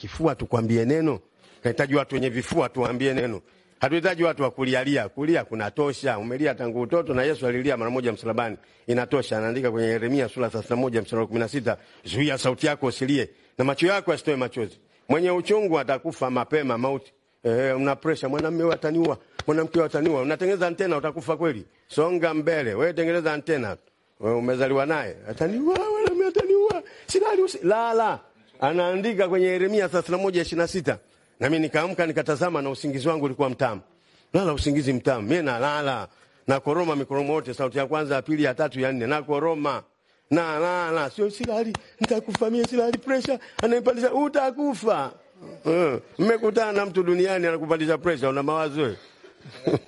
kifua tukwambie neno. Tunahitaji watu wenye vifua tuambie neno. Hatuhitaji watu wa kulialia. Kulia kunatosha. Umelia tangu utoto na Yesu alilia mara moja msalabani. Inatosha. Anaandika kwenye Yeremia sura 31 mstari wa 16, zuia sauti yako usilie na macho yako asitoe machozi. Mwenye uchungu atakufa mapema mauti. Una pressure, mwanamume wewe ataniua, mwanamke wewe ataniua. Unatengeneza antena utakufa kweli. Songa mbele. Wewe tengeneza antena. Wewe umezaliwa naye. Ataniua, mwanamume ataniua. Silali lala. Anaandika kwenye Yeremia 31:26. Na mimi nikaamka nikatazama na usingizi wangu ulikuwa mtamu. Lala usingizi mtamu. Mimi nalala. Na koroma mikoromo yote, sauti ya kwanza, ya pili, ya tatu, ya nne, na koroma. Na sio silali, nitakufa mimi, silali, pressure ananipandisha, utakufa. Mmekutana na mtu duniani anakupandisha pressure, una mawazo wewe.